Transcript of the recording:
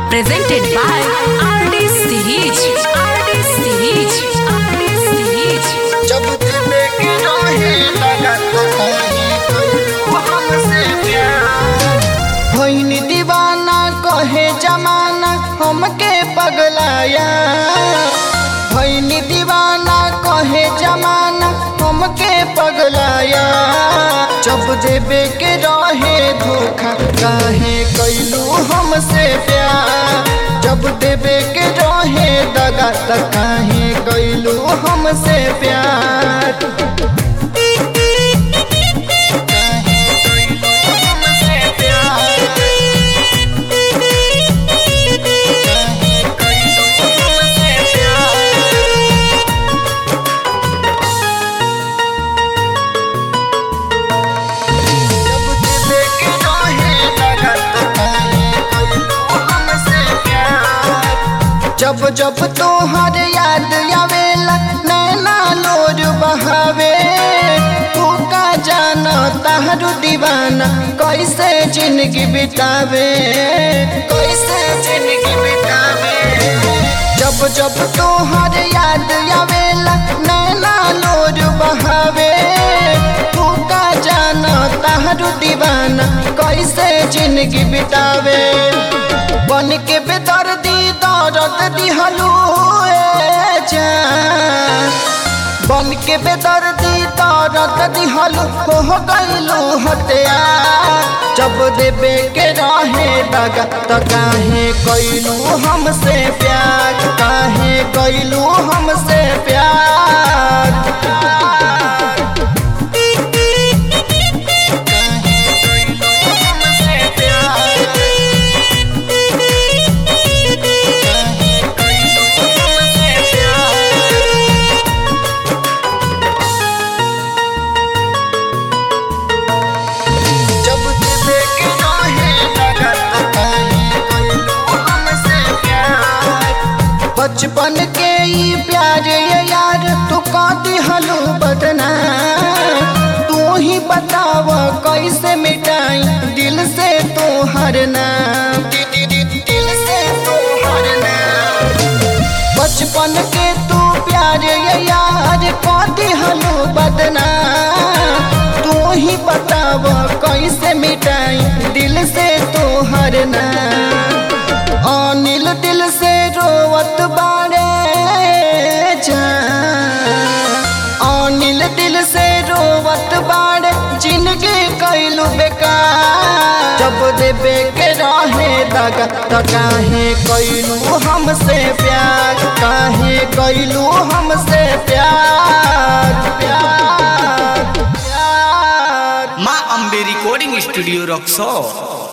presented by RD Series. RD Series. RD Series. जब दिल के रोहे लगा तो हमसे प्यार होइनी दीवाना कहे जमाना हमके पगलाया होइनी दीवाना कहे जमाना हमके पगलाया जब देवे के रहे धोखा काहे कैलू हमसे प्यार जब देवे के रहे दगा त काहे कैलू हमसे प्यार जब जब तोहर याद आवेला नैना लोर बहावे तू का जाना तारू दीवाना कैसे जिंदगी बितावे कैसे जिंदगी बितावे जब जब तोहर याद आवेला नैना लोर बहावे तू का जाना तारू दीवाना कैसे जिंदगी बितावे बन के बेदर्दी दर्द दिहलू बन के बेदर्दी दर्द दिहलू हो गइलू हत्या जब देवे के रहे दगा त काहे कैलू हमसे प्यार काहे कैलू हमसे प्यार बचपन के ही प्यार ये यार तू का दिहलू बदना तू ही बताव कैसे मिटाई दिल से तो हरना दिल से तो हरना बचपन के तू प्यार ये यार का दिहलू बदना तू ही बताव कैसे मिटाई दिल से तो हरना अनिल दिल से रोवत बाड़े अनिल दिल से रोवत बाड़े जिंदगी कैलू बेकार जब देवे के रहे दगा त काहे कैलू हमसे प्यार काहे कैलू हमसे प्यार प्यार प्यार माँ अम्बे रिकॉर्डिंग स्टूडियो रक्सौल।